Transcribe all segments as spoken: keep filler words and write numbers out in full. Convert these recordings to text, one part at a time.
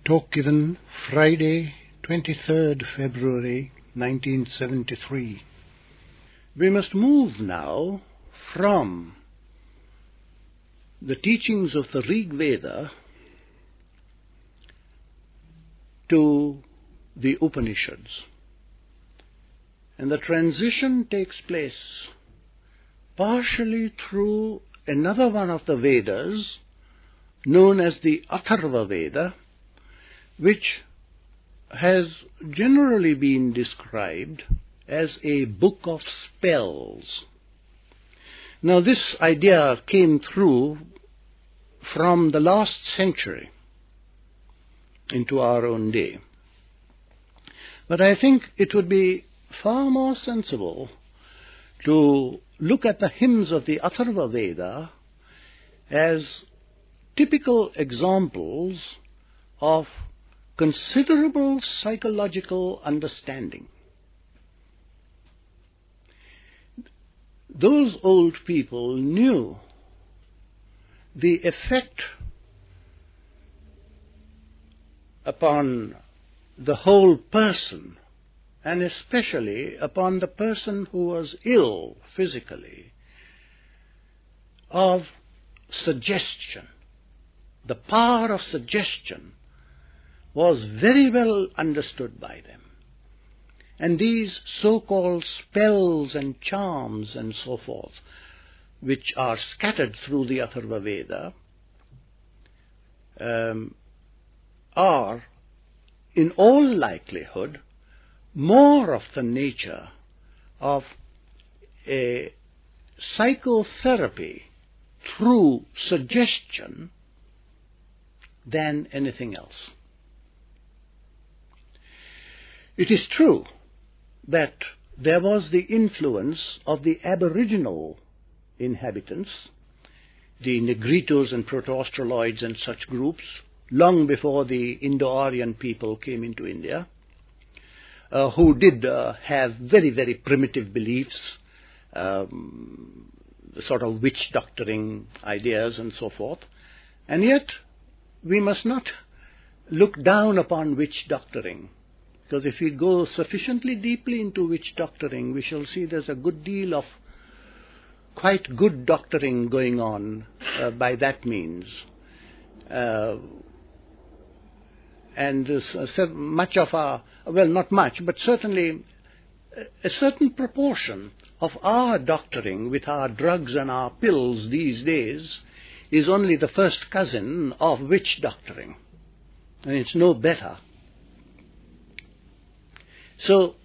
Talk given Friday, twenty-third February nineteen seventy-three. We must move now from the teachings of the Rig Veda to the Upanishads. And the transition takes place partially through another one of the Vedas, known as the Atharva Veda, which has generally been described as a book of spells. Now, this idea came through from the last century into our own day. But I think it would be far more sensible to look at the hymns of the Atharva Veda as typical examples of considerable psychological understanding. Those old people knew the effect upon the whole person, and especially upon the person who was ill physically, of suggestion. The power of suggestion was very well understood by them. And these so-called spells and charms and so forth, which are scattered through the Atharva Veda, um, are, in all likelihood, more of the nature of a psychotherapy through suggestion than anything else. It is true that there was the influence of the aboriginal inhabitants, the Negritos and Proto-Australoids and such groups, long before the Indo-Aryan people came into India, uh, who did uh, have very, very primitive beliefs, um, sort of witch doctoring ideas and so forth. And yet, we must not look down upon witch doctoring, because if we go sufficiently deeply into witch doctoring, we shall see there's a good deal of quite good doctoring going on uh, by that means. Uh, and uh, so much of our, well, not much, but certainly a certain proportion of our doctoring with our drugs and our pills these days is only the first cousin of witch doctoring, and it's no better. So,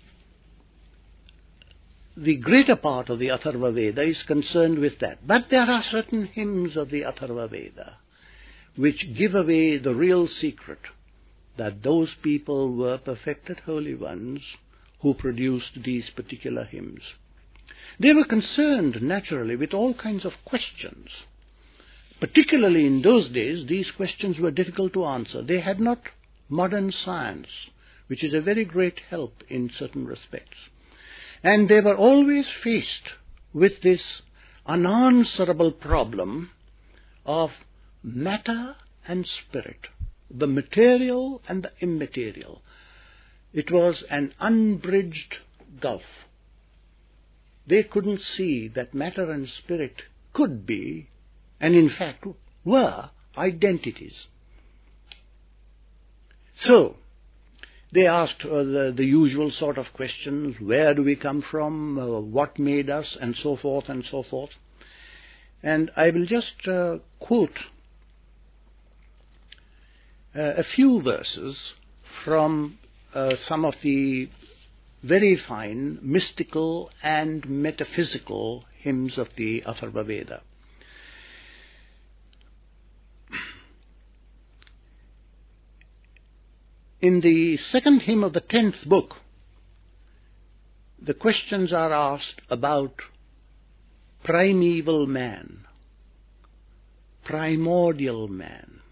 the greater part of the Atharva Veda is concerned with that. But there are certain hymns of the Atharva Veda which give away the real secret that those people were perfected holy ones who produced these particular hymns. They were concerned, naturally, with all kinds of questions. Particularly in those days, these questions were difficult to answer. They had not modern science, which is a very great help in certain respects. And they were always faced with this unanswerable problem of matter and spirit, the material and the immaterial. It was an unbridged gulf. They couldn't see that matter and spirit could be, and in fact were, identities. So, they asked uh, the, the usual sort of questions: where do we come from, uh, what made us, and so forth and so forth. And I will just uh, quote uh, a few verses from uh, some of the very fine mystical and metaphysical hymns of the Atharva Veda. In the second hymn of the tenth book, the questions are asked about primeval man, primordial man.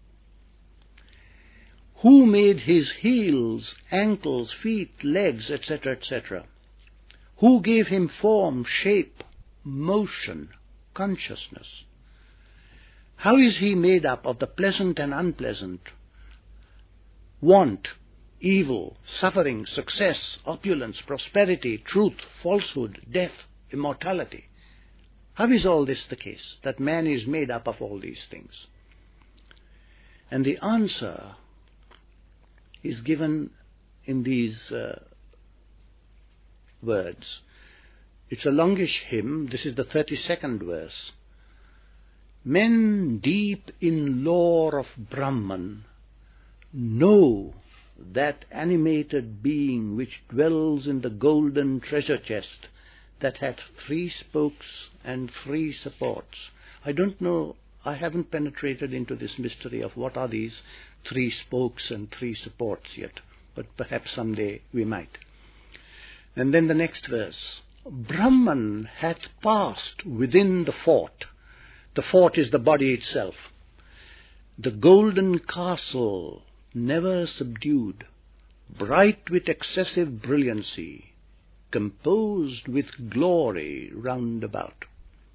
Who made his heels, ankles, feet, legs, et cetera, et cetera? Who gave him form, shape, motion, consciousness? How is he made up of the pleasant and unpleasant, want, evil, suffering, success, opulence, prosperity, truth, falsehood, death, immortality. How is all this the case, that man is made up of all these things? And the answer is given in these uh, words. It's a longish hymn. This is the thirty-second verse. Men deep in lore of Brahman know that animated being which dwells in the golden treasure chest that hath three spokes and three supports. I don't know, I haven't penetrated into this mystery of what are these three spokes and three supports yet, but perhaps someday we might. And then the next verse. Brahman hath passed within the fort. The fort is the body itself. The golden castle never subdued, bright with excessive brilliancy, composed with glory round about.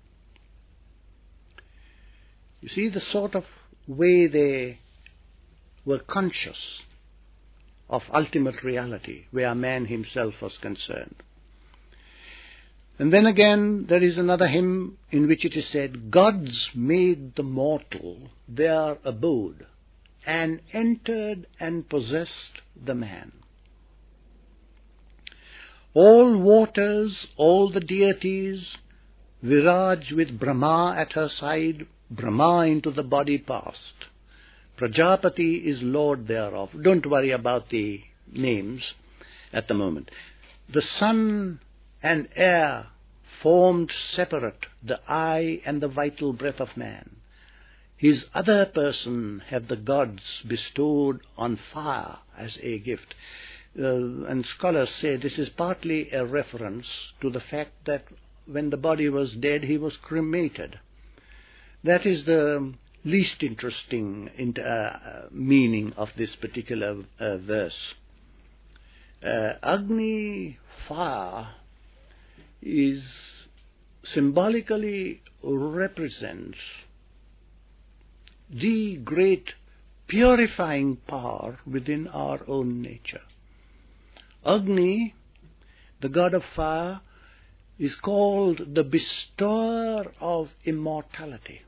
You see the sort of way they were conscious of ultimate reality, where man himself was concerned. And then again there is another hymn in which it is said, Gods made the mortal their abode, and entered and possessed the man. All waters, all the deities, Viraj with Brahma at her side, Brahma into the body passed. Prajapati is lord thereof. Don't worry about the names at the moment. The sun and air formed separate the eye and the vital breath of man. His other person have the gods bestowed on fire as a gift. Uh, and scholars say this is partly a reference to the fact that when the body was dead, he was cremated. That is the least interesting uh, meaning of this particular uh, verse. Uh, Agni, fire, is symbolically represents the great purifying power within our own nature. Agni, the god of fire, is called the bestower of immortality.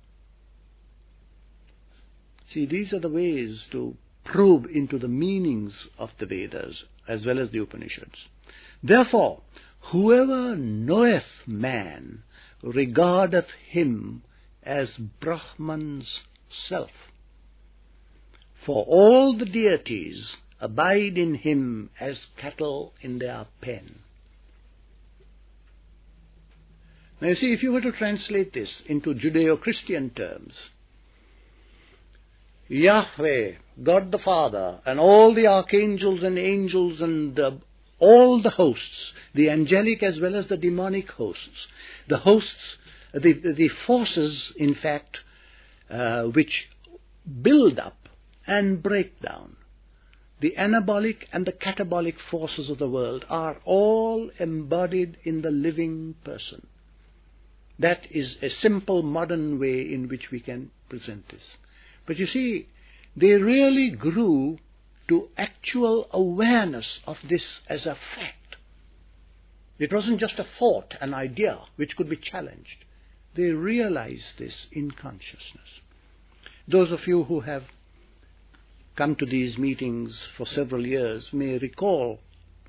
See, these are the ways to probe into the meanings of the Vedas as well as the Upanishads. Therefore, whoever knoweth man regardeth him as Brahman's self. For all the deities abide in him as cattle in their pen. Now you see, if you were to translate this into Judeo-Christian terms, Yahweh, God the Father, and all the archangels and angels and uh, all the hosts, the angelic as well as the demonic hosts, the hosts, the, the forces, in fact, uh, which build up and break down, the anabolic and the catabolic forces of the world are all embodied in the living person. That is a simple modern way in which we can present this. But you see, they really grew to actual awareness of this as a fact. It wasn't just a thought, an idea, which could be challenged. They realized this in consciousness. Those of you who have come to these meetings for several years may recall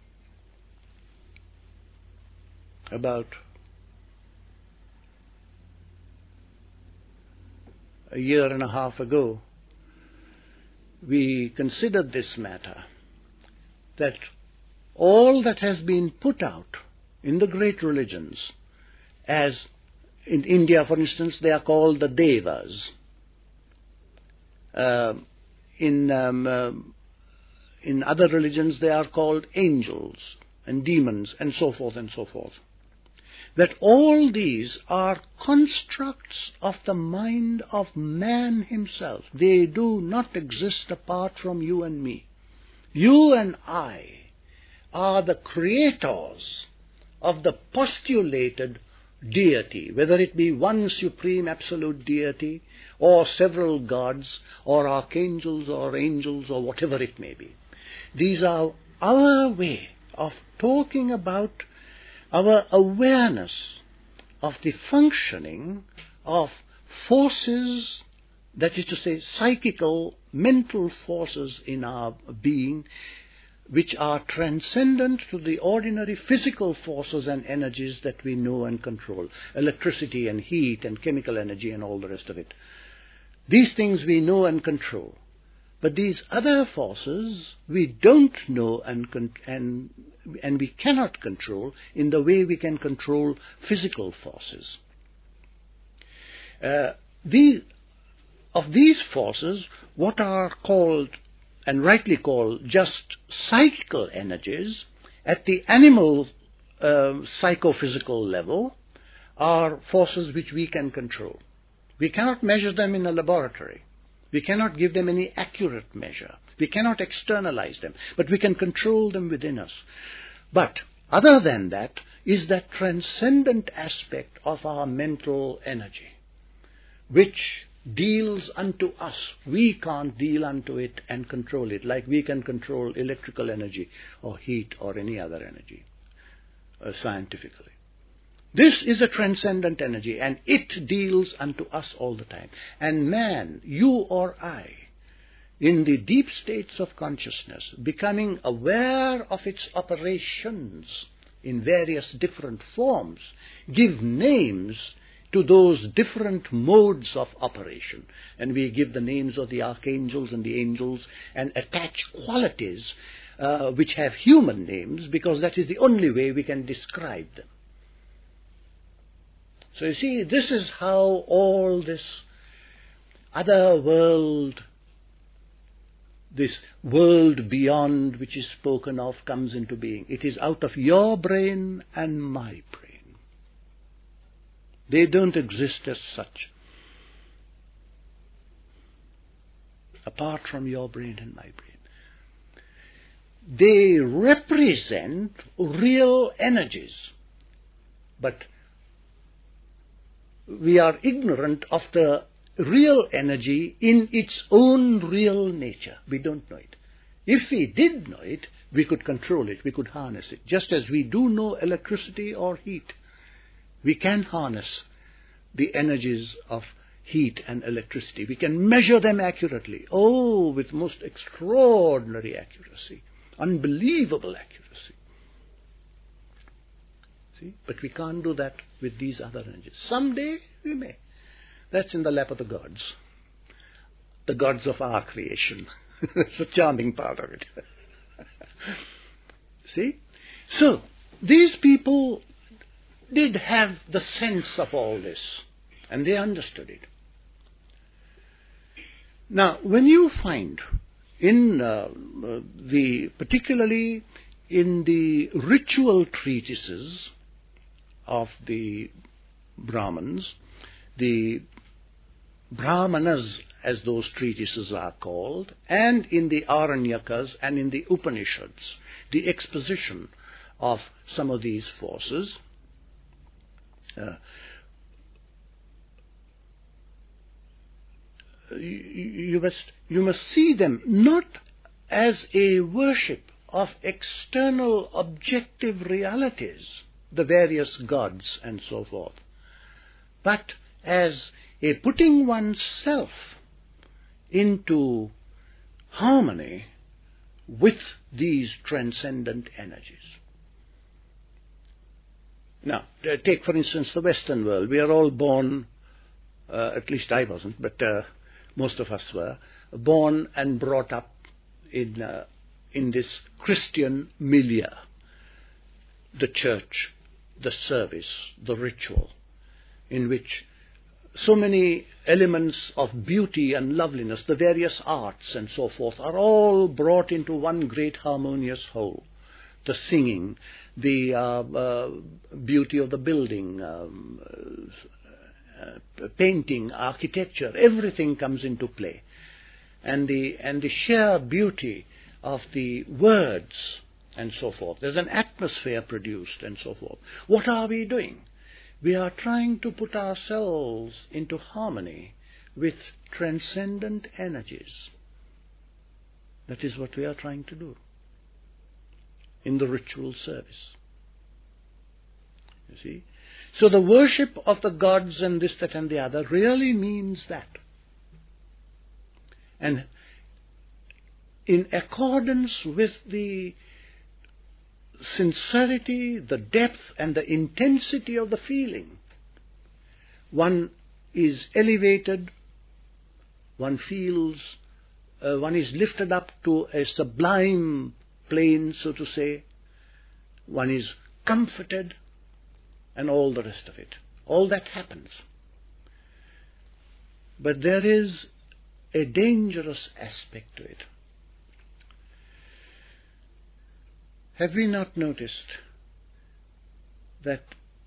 about a year and a half ago, we considered this matter, that all that has been put out in the great religions, as in India, for instance, they are called the Devas. Uh, in, um, uh, in other religions, they are called angels and demons and so forth and so forth. That all these are constructs of the mind of man himself. They do not exist apart from you and me. You and I are the creators of the postulated deity, whether it be one supreme absolute deity or several gods, or archangels, or angels, or whatever it may be. These are our way of talking about our awareness of the functioning of forces, that is to say, psychical, mental forces in our being, which are transcendent to the ordinary physical forces and energies that we know and control, electricity and heat and chemical energy and all the rest of it. These things we know and control. But these other forces we don't know and, con- and, and we cannot control in the way we can control physical forces. Uh, the, of these forces, what are called, and rightly called, just psychical energies at the animal uh, psychophysical level are forces which we can control. We cannot measure them in a laboratory. We cannot give them any accurate measure. We cannot externalize them, but we can control them within us. But other than that is that transcendent aspect of our mental energy, which deals unto us. We can't deal unto it and control it, like we can control electrical energy or heat or any other energy, uh, scientifically. This is a transcendent energy, and it deals unto us all the time. And man, you or I, in the deep states of consciousness, becoming aware of its operations in various different forms, give names to those different modes of operation. And we give the names of the archangels and the angels and attach qualities uh, which have human names, because that is the only way we can describe them. So you see, this is how all this other world, this world beyond which is spoken of, comes into being. It is out of your brain and my brain. They don't exist as such, apart from your brain and my brain. They represent real energies, but we are ignorant of the real energy in its own real nature. We don't know it. If we did know it, we could control it, we could harness it, just as we do know electricity or heat. We can harness the energies of heat and electricity. We can measure them accurately. Oh, with most extraordinary accuracy, unbelievable accuracy. See? But we can't do that with these other energies. Someday we may. That's in the lap of the gods. The gods of our creation. It's a charming part of it. See? So, these people did have the sense of all this, and they understood it. Now, when you find in uh, the, particularly in the ritual treatises of the Brahmins, the Brahmanas, as those treatises are called, and in the Aranyakas and in the Upanishads, the exposition of some of these forces, Uh, you, you must you must see them not as a worship of external objective realities, the various gods and so forth, but as a putting oneself into harmony with these transcendent energies. Now, take for instance the Western world. We are all born, uh, at least I wasn't, but uh, most of us were, born and brought up in, uh, in this Christian milieu. The church, the service, the ritual, in which so many elements of beauty and loveliness, the various arts and so forth, are all brought into one great harmonious whole. The singing, the uh, uh, beauty of the building, um, uh, painting, architecture, everything comes into play. And the, and the sheer beauty of the words and so forth. There's an atmosphere produced and so forth. What are we doing? We are trying to put ourselves into harmony with transcendent energies. That is what we are trying to do in the ritual service. You see? So the worship of the gods and this, that and the other really means that. And in accordance with the sincerity, the depth and the intensity of the feeling, one is elevated, one feels, uh, one is lifted up to a sublime plane, so to say, one is comforted, and all the rest of it. All that happens. But there is a dangerous aspect to it. Have we not noticed that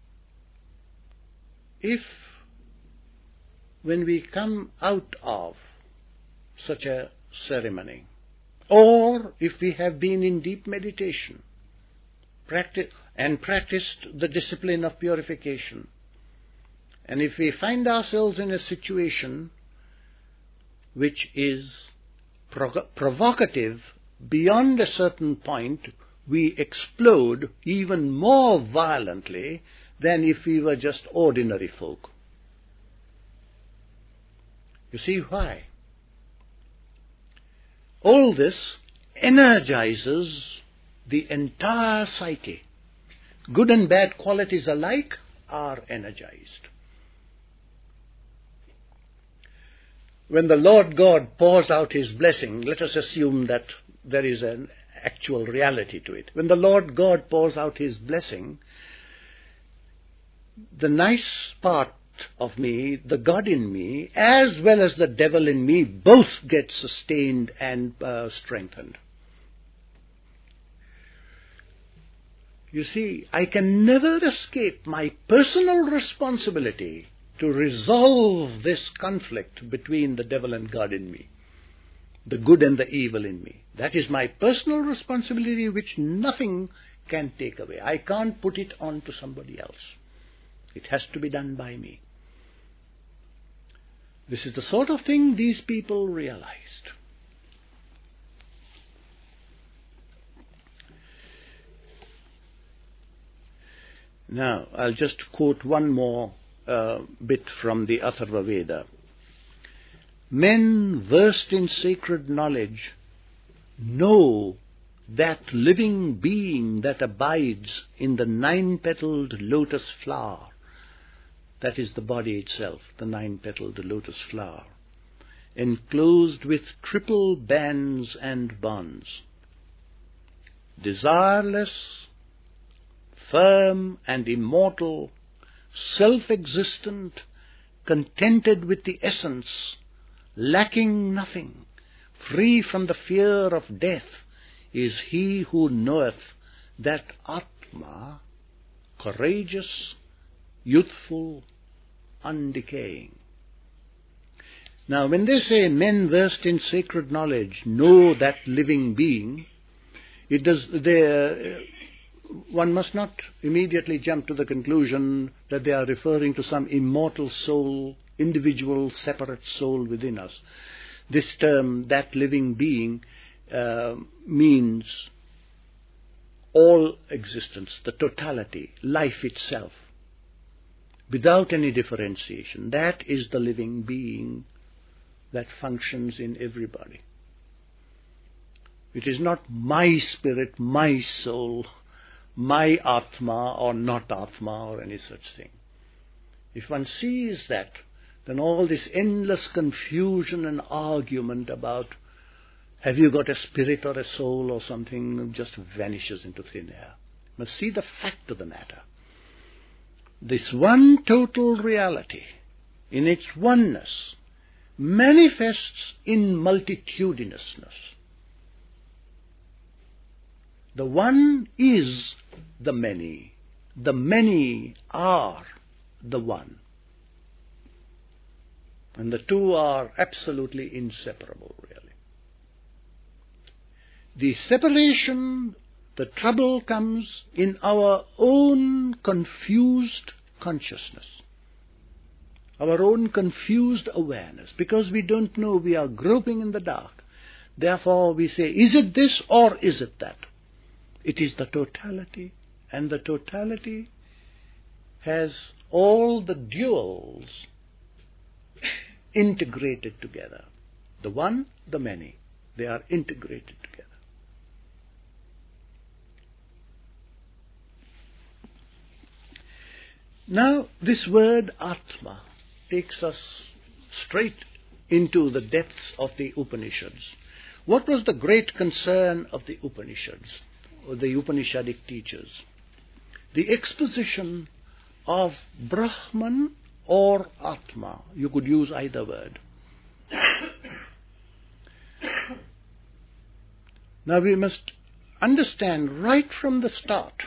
if, when we come out of such a ceremony, or if we have been in deep meditation practice, and practiced the discipline of purification, and if we find ourselves in a situation which is pro- provocative beyond a certain point, we explode even more violently than if we were just ordinary folk. You see why? All this energizes the entire psyche. Good and bad qualities alike are energized. When the Lord God pours out His blessing, let us assume that there is an actual reality to it. When the Lord God pours out His blessing, the nice part of me, the God in me, as well as the devil in me, both get sustained and uh, strengthened. You see, I can never escape my personal responsibility to resolve this conflict between the devil and God in me, the good and the evil in me. That is my personal responsibility, which nothing can take away. I can't put it on to somebody else. It has to be done by me. This is the sort of thing these people realized. Now, I'll just quote one more uh, bit from the Atharva Veda. Men versed in sacred knowledge know that living being that abides in the nine-petaled lotus flower. That is the body itself, the nine-petaled lotus flower, enclosed with triple bands and bonds. Desireless, firm and immortal, self-existent, contented with the essence, lacking nothing, free from the fear of death, is he who knoweth that Atma, courageous, youthful, undecaying. Now, when they say men versed in sacred knowledge know that living being, it does. They, uh, one must not immediately jump to the conclusion that they are referring to some immortal soul, individual, separate soul within us. This term, that living being, uh, means all existence, the totality, life itself, without any differentiation. That is the living being that functions in everybody. It is not my spirit, my soul, my Atma or not Atma or any such thing. If one sees that, then all this endless confusion and argument about have you got a spirit or a soul or something just vanishes into thin air. You must see the fact of the matter. This one total reality, in its oneness, manifests in multitudinousness. The one is the many. The many are the one. And the two are absolutely inseparable, really. The separation, the trouble comes in our own confused consciousness. our own confused awareness, because we don't know, we are groping in the dark. Therefore we say, is it this or is it that? It is the totality, and the totality has all the duals integrated together. The one, the many, they are integrated together. Now, this word Atma takes us straight into the depths of the Upanishads. What was the great concern of the Upanishads, or the Upanishadic teachers? The exposition of Brahman or Atma. You could use either word. Now we must understand right from the start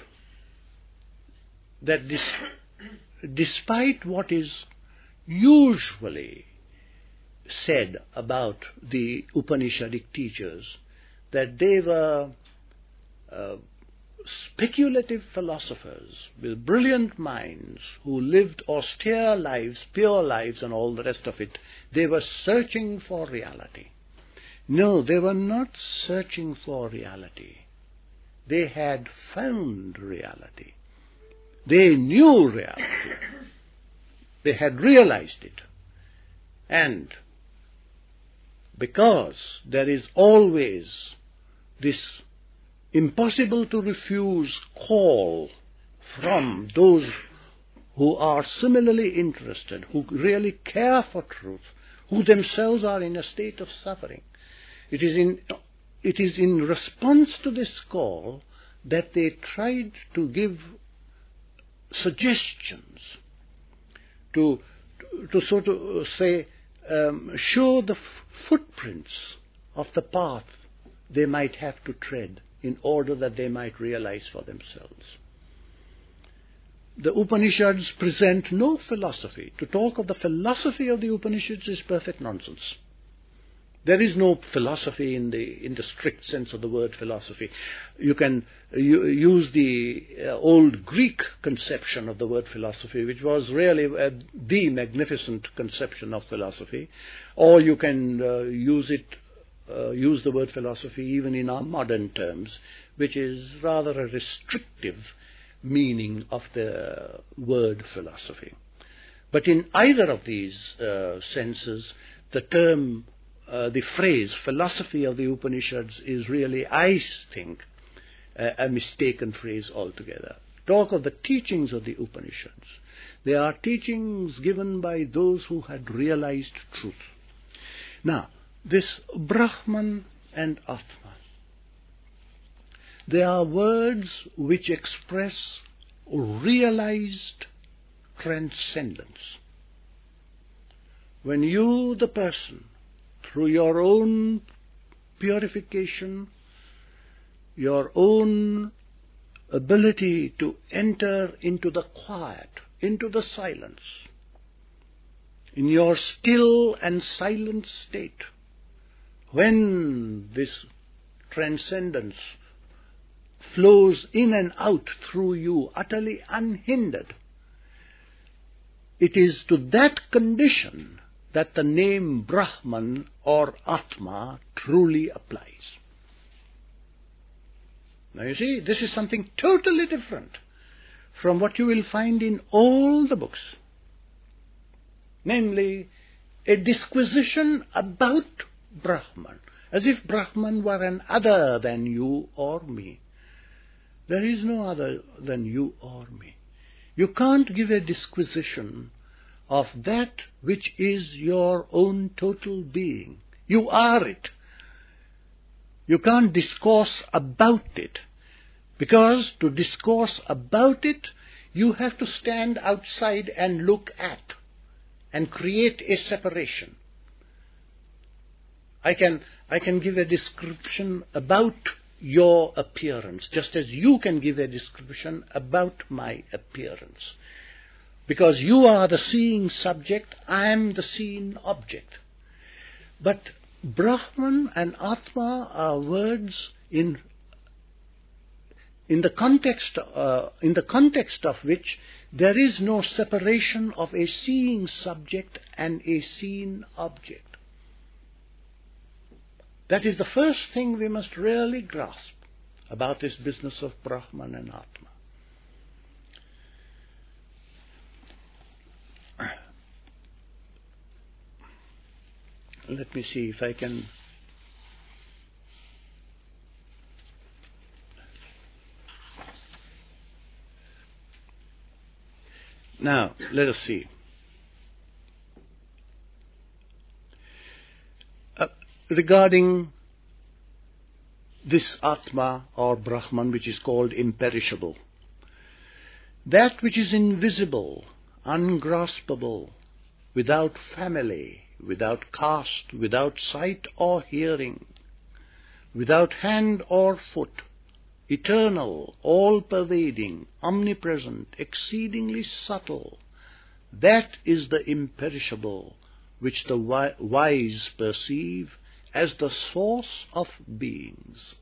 that this, despite what is usually said about the Upanishadic teachers, that they were uh, speculative philosophers with brilliant minds who lived austere lives, pure lives and all the rest of it. They were searching for reality. No, they were not searching for reality. They had found reality. They knew reality. They had realized it. And because there is always this impossible to refuse call from those who are similarly interested, who really care for truth, who themselves are in a state of suffering. It is in, it is in response to this call that they tried to give suggestions, to, to sort of say, um, show the f- footprints of the path they might have to tread in order that they might realize for themselves. The Upanishads present no philosophy. To talk of the philosophy of the Upanishads is perfect nonsense. There is no philosophy in the in the strict sense of the word philosophy. You can you, use the uh, old Greek conception of the word philosophy, which was really uh, the magnificent conception of philosophy, or you can uh, use it uh, use the word philosophy even in our modern terms, which is rather a restrictive meaning of the word philosophy. But in either of these uh, senses, the term Uh, the phrase philosophy of the Upanishads is really, I think, uh, a mistaken phrase altogether. Talk of the teachings of the Upanishads. They are teachings given by those who had realized truth. Now, this Brahman and Atma, they are words which express realized transcendence. When you, the person, through your own purification, your own ability to enter into the quiet, into the silence, in your still and silent state, when this transcendence flows in and out through you utterly unhindered, it is to that condition that the name Brahman or Atma truly applies. Now you see, this is something totally different from what you will find in all the books. Namely, a disquisition about Brahman, as if Brahman were an other than you or me. There is no other than you or me. You can't give a disquisition of that which is your own total being. You are it. You can't discourse about it, because to discourse about it, you have to stand outside and look at and create a separation. I can, I can give a description about your appearance, just as you can give a description about my appearance. Because you are the seeing subject, I am the seen object. But Brahman and Atma are words in in the context uh, in the context of which There is no separation of a seeing subject and a seen object. That is the first thing we must really grasp about this business of Brahman and Atma. Let me see if I can now let us see. Uh, regarding this Atma or Brahman, which is called imperishable, that which is invisible, ungraspable, without family, without caste, without sight or hearing, without hand or foot, eternal, all-pervading, omnipresent, exceedingly subtle, that is the imperishable which the wise perceive as the source of beings.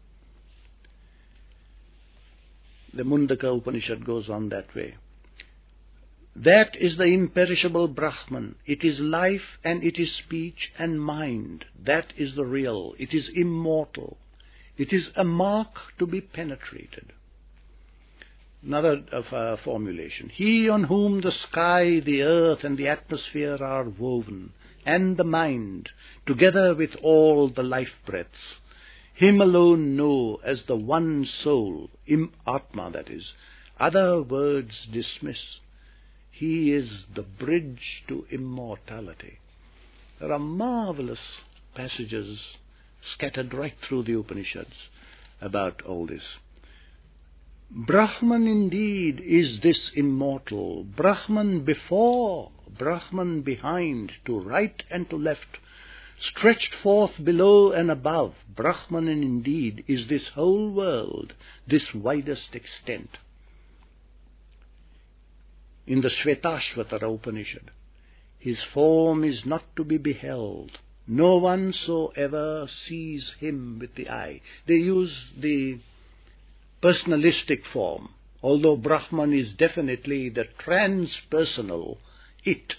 The Mundaka Upanishad goes on that way. That is the imperishable Brahman. It is life and it is speech and mind. That is the real. It is immortal. It is a mark to be penetrated. Another uh, formulation. He on whom the sky, the earth and the atmosphere are woven, and the mind, together with all the life breaths, him alone know as the one soul, im Atma that is. Other words dismiss. He is the bridge to immortality. There are marvelous passages scattered right through the Upanishads about all this. Brahman indeed is this immortal. Brahman before, Brahman behind, to right and to left, stretched forth below and above. Brahman indeed is this whole world, this widest extent. In the Shvetashvatara Upanishad, his form is not to be beheld. No one so ever sees him with the eye. They use the personalistic form, although Brahman is definitely the transpersonal it.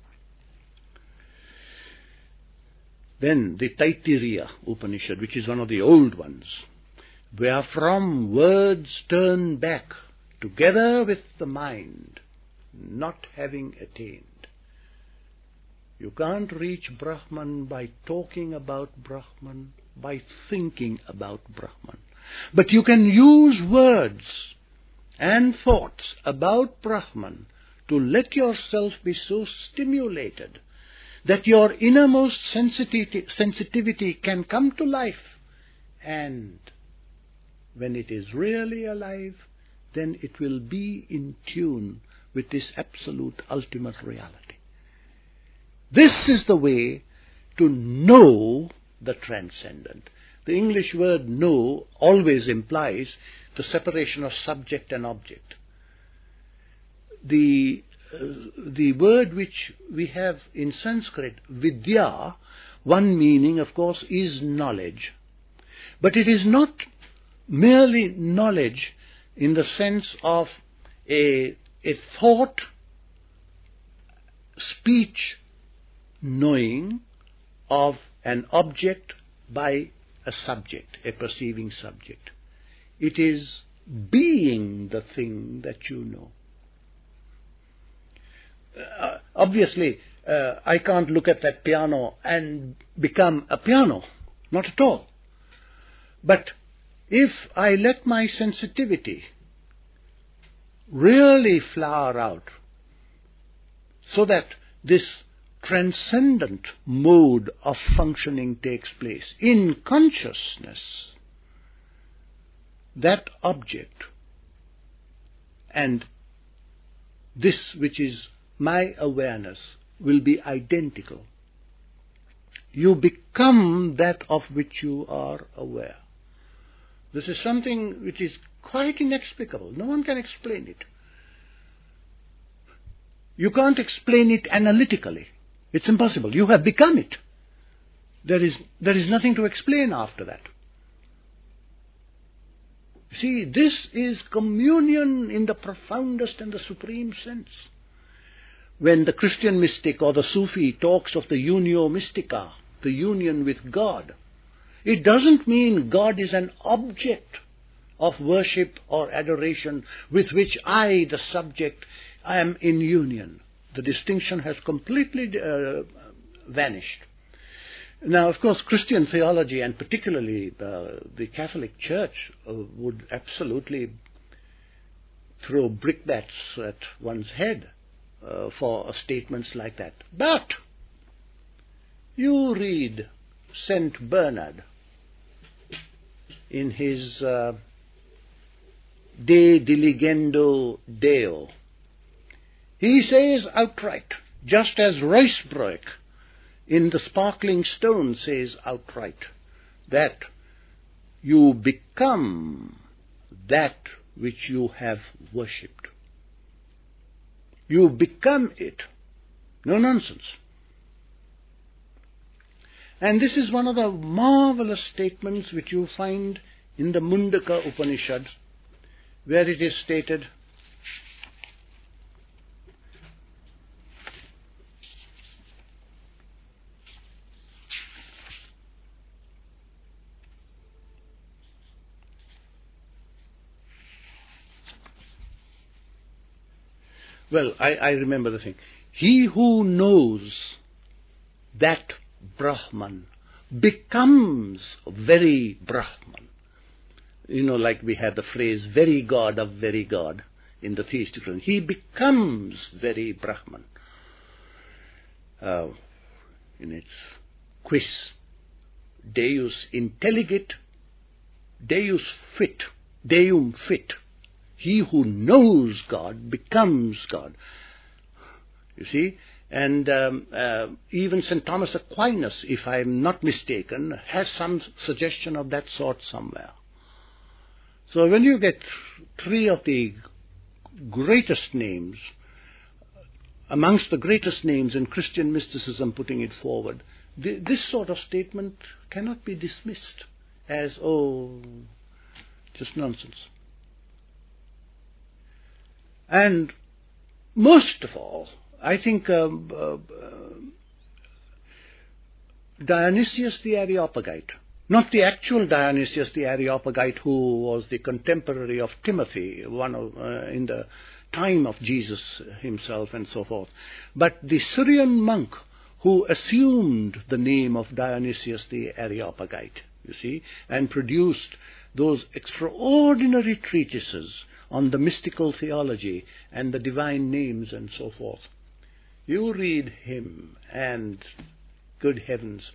Then the Taittiriya Upanishad, which is one of the old ones, wherefrom words turn back, together with the mind, not having attained. You can't reach Brahman by talking about Brahman, by thinking about Brahman. But you can use words and thoughts about Brahman to let yourself be so stimulated that your innermost sensitivity, sensitivity can come to life. And when it is really alive, then it will be in tune with this absolute ultimate reality. This is the way to know the transcendent. The English word know always implies the separation of subject and object. The, uh, the word which we have in Sanskrit, vidya, one meaning, of course, is knowledge. But it is not merely knowledge in the sense of a, a thought, speech, knowing of an object by a subject, a perceiving subject. It is being the thing that you know. Uh, obviously, uh, I can't look at that piano and become a piano. Not at all. But if I let my sensitivity really flower out, so that this transcendent mode of functioning takes place in consciousness, that object and this which is my awareness will be identical. You become that of which you are aware. This is something which is quite inexplicable. No one can explain it. You can't explain it analytically. It's impossible. You have become it. There is, there is nothing to explain after that. See, this is communion in the profoundest and the supreme sense. When the Christian mystic or the Sufi talks of the unio mystica, the union with God, it doesn't mean God is an object of worship or adoration with which I, the subject, am in union. The distinction has completely uh, vanished. Now, of course, Christian theology, and particularly uh, the Catholic Church, uh, would absolutely throw brickbats at one's head uh, for statements like that. But you read Saint Bernard in his uh, De Diligendo Deo. He says outright, just as Ruysbroek in The Sparkling Stone says outright, that you become that which you have worshipped. You become it. No nonsense. And this is one of the marvelous statements which you find in the Mundaka Upanishad, where it is stated, well, I, I remember the thing. He who knows that Brahman becomes very Brahman. You know, like we have the phrase, very God of very God in the theistic religion. He becomes very Brahman. Uh, in its quis, Deus intelligit, Deus fit, Deum fit. He who knows God becomes God. You see? And um, uh, even Saint Thomas Aquinas, if I am not mistaken, has some suggestion of that sort somewhere. So when you get three of the greatest names, amongst the greatest names in Christian mysticism putting it forward, th- this sort of statement cannot be dismissed as, oh, just nonsense. And most of all, I think um, uh, uh, Dionysius the Areopagite, not the actual Dionysius the Areopagite who was the contemporary of Timothy, one of, uh, in the time of Jesus himself and so forth, but the Syrian monk who assumed the name of Dionysius the Areopagite, you see, and produced those extraordinary treatises on the mystical theology and the divine names and so forth. You read him and, good heavens,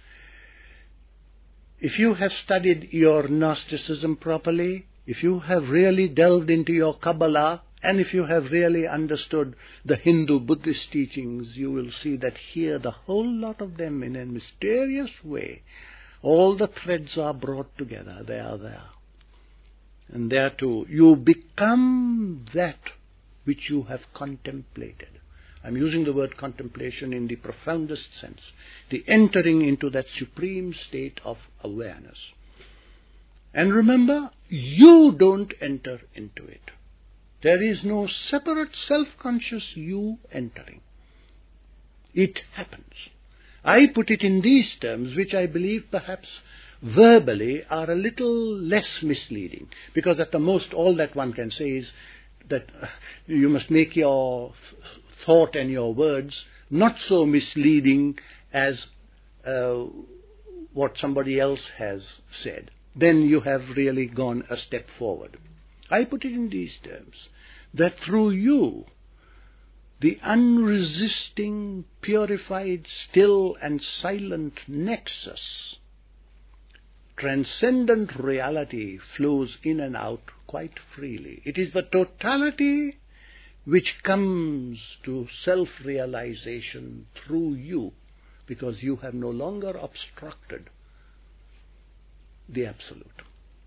if you have studied your Gnosticism properly, if you have really delved into your Kabbalah, and if you have really understood the Hindu-Buddhist teachings, you will see that here the whole lot of them in a mysterious way, all the threads are brought together. They are there. And there too, you become that which you have contemplated. I'm using the word contemplation in the profoundest sense, the entering into that supreme state of awareness. And remember, you don't enter into it. There is no separate self-conscious you entering. It happens. I put it in these terms, which I believe perhaps verbally are a little less misleading, because at the most all that one can say is that you must make your thought and your words not so misleading as uh, what somebody else has said. Then you have really gone a step forward. I put it in these terms, that through you, the unresisting, purified, still and silent nexus, transcendent reality flows in and out quite freely. It is the totality which comes to self-realization through you, because you have no longer obstructed the Absolute.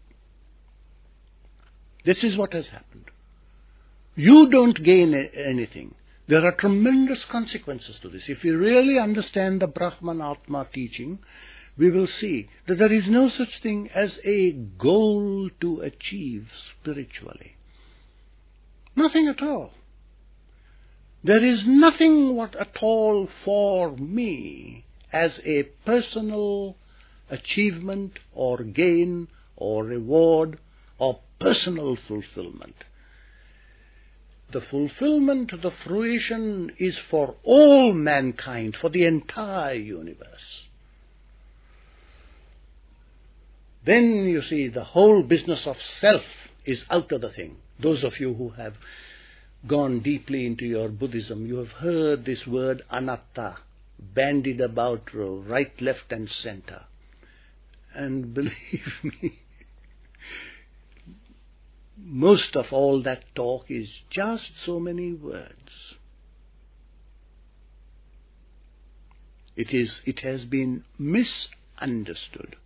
This is what has happened. You don't gain anything. There are tremendous consequences to this. If you really understand the Brahman Atma teaching, we will see that there is no such thing as a goal to achieve spiritually. Nothing at all. There is nothing what at all for me as a personal achievement or gain or reward or personal fulfillment. The fulfillment, the fruition is for all mankind, for the entire universe. Then you see the whole business of self is out of the thing. Those of you who have gone deeply into your Buddhism, you have heard this word anatta bandied about right, left and center. And believe me, most of all that talk is just so many words. It is, it has been misunderstood.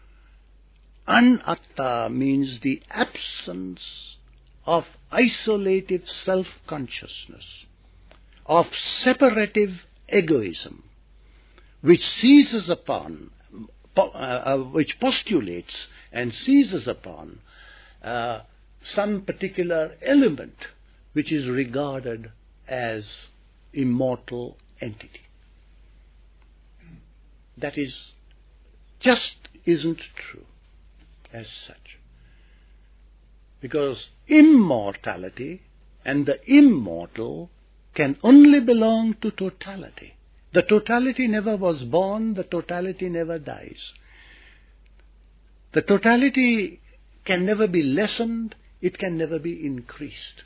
Anatta means the absence of isolative self-consciousness, of separative egoism, which seizes upon, uh, uh, which postulates and seizes upon uh, some particular element which is regarded as immortal entity. That is, just isn't true as such. Because immortality and the immortal can only belong to totality. The totality never was born, the totality never dies. The totality can never be lessened, it can never be increased.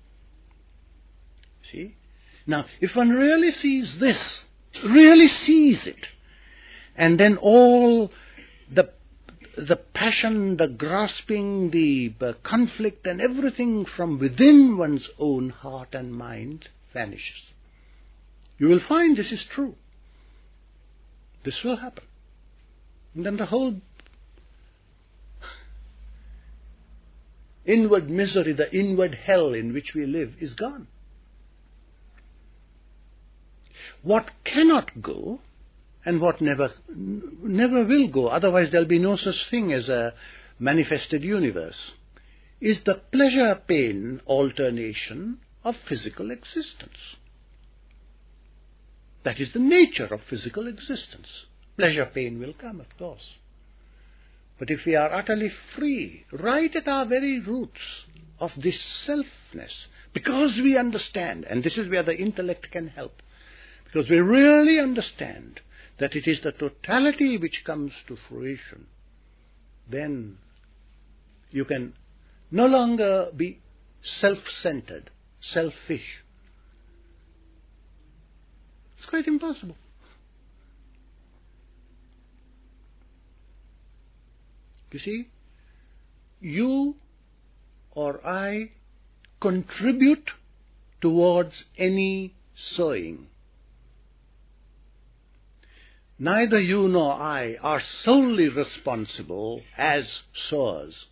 See? Now, if one really sees this, really sees it, and then all the the passion, the grasping, the, the conflict and everything from within one's own heart and mind vanishes. You will find this is true. This will happen. And then the whole inward misery, the inward hell in which we live is gone. What cannot go and what never never will go, otherwise there will be no such thing as a manifested universe, is the pleasure-pain alternation of physical existence. That is the nature of physical existence. Pleasure-pain will come, of course. But if we are utterly free, right at our very roots of this selfness, because we understand, and this is where the intellect can help, because we really understand that it is the totality which comes to fruition, then you can no longer be self-centered, selfish. It's quite impossible. You see, you or I contribute towards any sowing. Neither you nor I are solely responsible as sowers.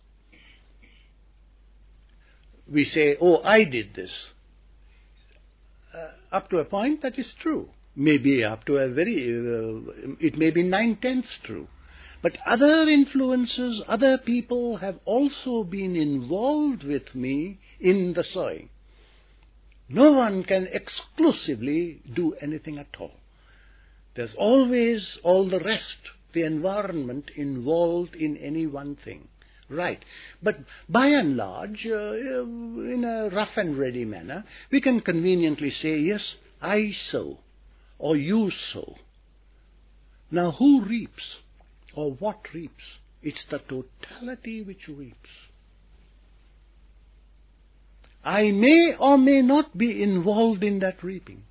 We say, oh, I did this. Uh, up to a point that is true. Maybe up to a very, uh, it may be nine-tenths true. But other influences, other people have also been involved with me in the sowing. No one can exclusively do anything at all. There's always all the rest, the environment involved in any one thing. Right. But by and large, uh, in a rough and ready manner, we can conveniently say, yes, I sow, or you sow. Now who reaps, or what reaps? It's the totality which reaps. I may or may not be involved in that reaping.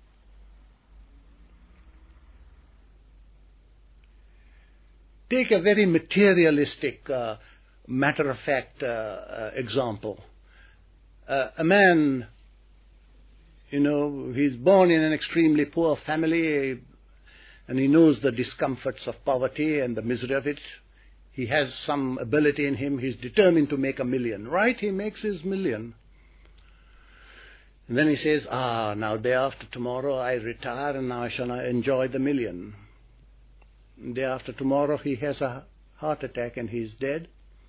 Take a very materialistic, uh, matter-of-fact uh, uh, example. Uh, a man, you know, he's born in an extremely poor family, and he knows the discomforts of poverty and the misery of it. He has some ability in him. He's determined to make a million. Right? He makes his million. And then he says, ah, now day after tomorrow I retire and now I shall enjoy the million. Day after tomorrow he has a heart attack and he is dead.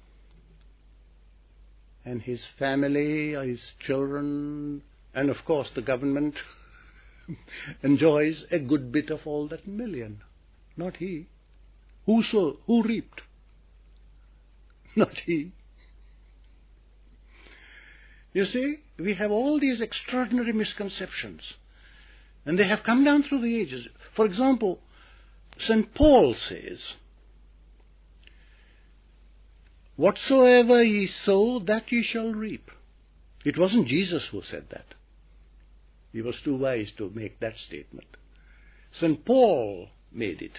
And his family, his children, and of course the government enjoys a good bit of all that million. Not he. Who so? Who reaped? Not he. You see, we have all these extraordinary misconceptions. And they have come down through the ages. For example, Saint Paul says, whatsoever ye sow, that ye shall reap. It wasn't Jesus who said that. He was too wise to make that statement. Saint Paul made it.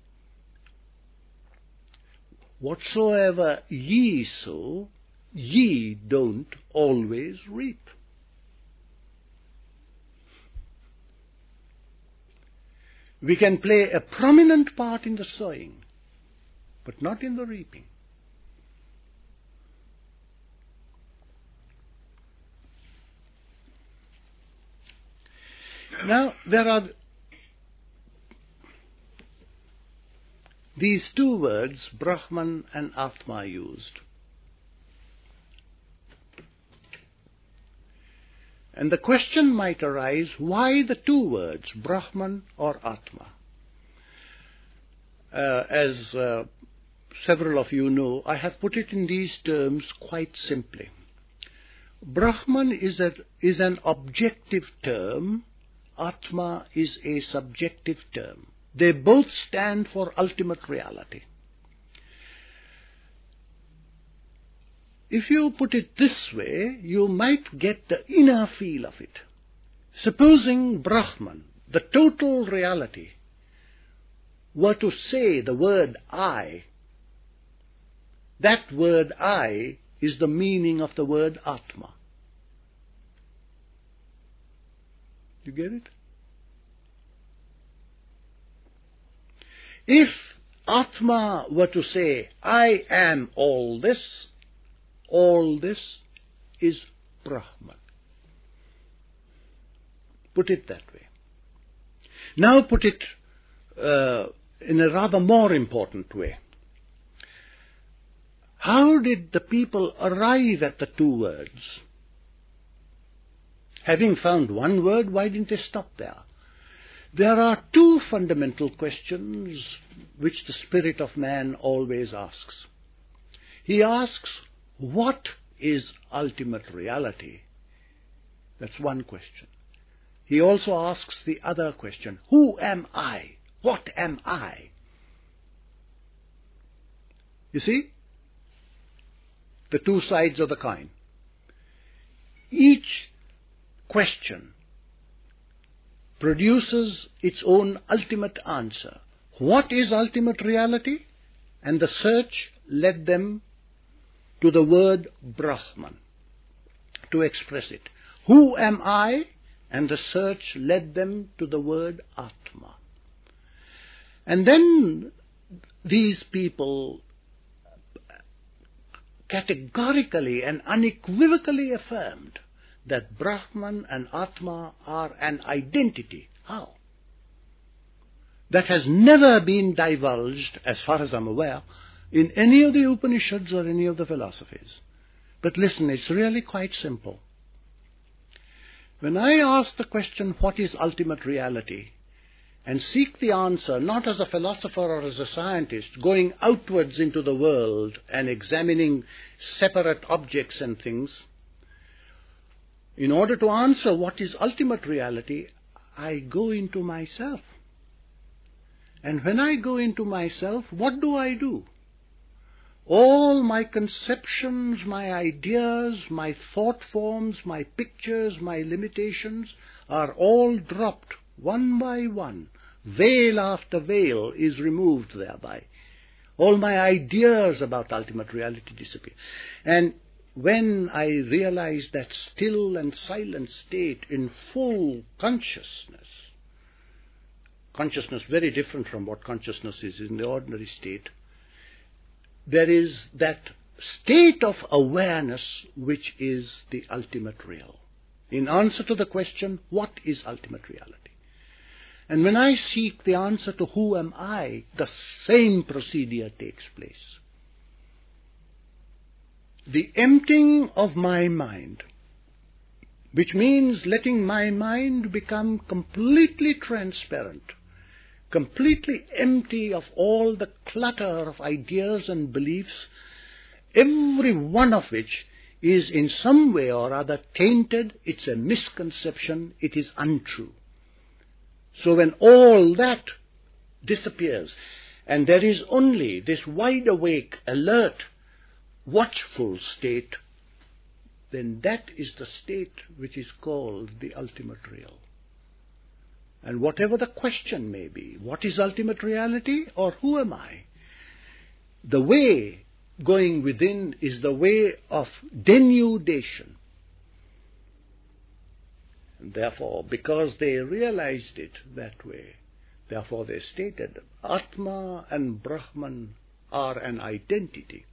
Whatsoever ye sow, ye don't always reap. We can play a prominent part in the sowing, but not in the reaping. Now, there are these two words, Brahman and Atma, used. And the question might arise, why the two words, Brahman or Atma? Uh, as uh, several of you know, I have put it in these terms quite simply. Brahman is, a, is an objective term, Atma is a subjective term. They both stand for ultimate reality. If you put it this way, you might get the inner feel of it. Supposing Brahman, the total reality, were to say the word I, that word I is the meaning of the word Atma. You get it? If Atma were to say, I am all this, all this is Brahman. Put it that way. Now put it uh, in a rather more important way. How did the people arrive at the two words? Having found one word, why didn't they stop there? There are two fundamental questions which the spirit of man always asks. He asks, what is ultimate reality? That's one question. He also asks the other question, who am I? What am I? You see? The two sides of the coin. Each question produces its own ultimate answer. What is ultimate reality? And the search led them to the word Brahman to express it. Who am I? And the search led them to the word Atma. And then these people categorically and unequivocally affirmed that Brahman and Atma are an identity. How? That has never been divulged, as far as I'm aware, in any of the Upanishads or any of the philosophies. But listen, it's really quite simple. When I ask the question, what is ultimate reality, and seek the answer not as a philosopher or as a scientist, going outwards into the world and examining separate objects and things, in order to answer what is ultimate reality, I go into myself. And when I go into myself, what do I do? All my conceptions, my ideas, my thought forms, my pictures, my limitations are all dropped one by one. Veil after veil is removed thereby. All my ideas about ultimate reality disappear. And when I realize that still and silent state in full consciousness, consciousness very different from what consciousness is in the ordinary state, there is that state of awareness which is the ultimate real. In answer to the question, what is ultimate reality? And when I seek the answer to who am I, the same procedure takes place. The emptying of my mind, which means letting my mind become completely transparent, completely empty of all the clutter of ideas and beliefs, every one of which is in some way or other tainted, it's a misconception, it is untrue. So when all that disappears, and there is only this wide awake, alert, watchful state, then that is the state which is called the ultimate real. And whatever the question may be, what is ultimate reality or who am I? The way going within is the way of denudation. And therefore, because they realized it that way, therefore they stated Atma and Brahman are an identity.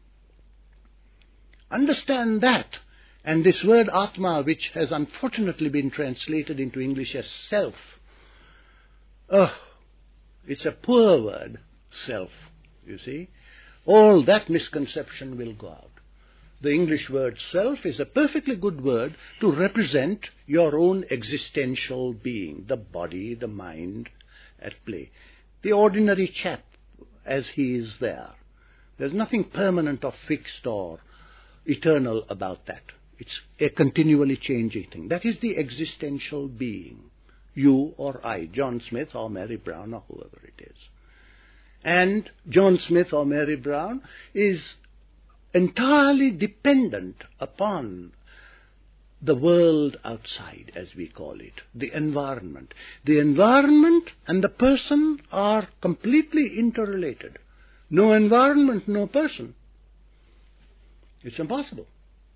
Understand that. And this word Atma, which has unfortunately been translated into English as self, oh, it's a poor word, self, you see. All that misconception will go out. The English word self is a perfectly good word to represent your own existential being, the body, the mind at play. The ordinary chap as he is there. There's nothing permanent or fixed or eternal about that. It's a continually changing thing. That is the existential being. You or I, John Smith or Mary Brown or whoever it is. And John Smith or Mary Brown is entirely dependent upon the world outside, as we call it, the environment. The environment and the person are completely interrelated. No environment, no person. It's impossible.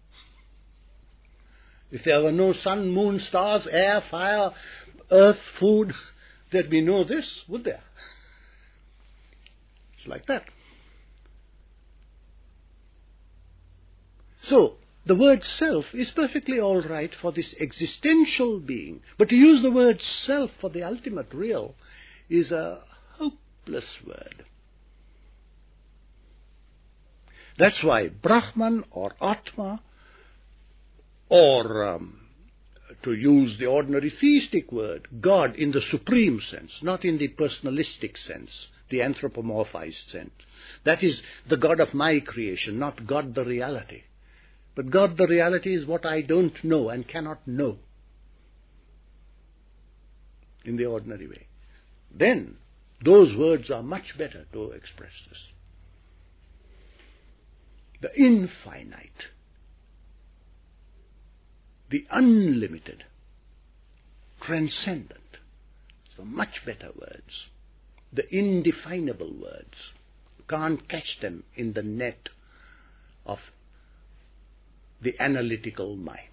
If there were no sun, moon, stars, air, fire, earth, food, there'd be no this, would there? It's like that. So, the word self is perfectly all right for this existential being. But to use the word self for the ultimate real is a hopeless word. That's why Brahman or Atma, or um, to use the ordinary theistic word, God in the supreme sense, not in the personalistic sense, the anthropomorphized sense. That is the God of my creation, not God the reality. But God the reality is what I don't know and cannot know in the ordinary way. Then those words are much better to express this. The infinite, the unlimited, transcendent. So much better words. The indefinable words. You can't catch them in the net of the analytical mind.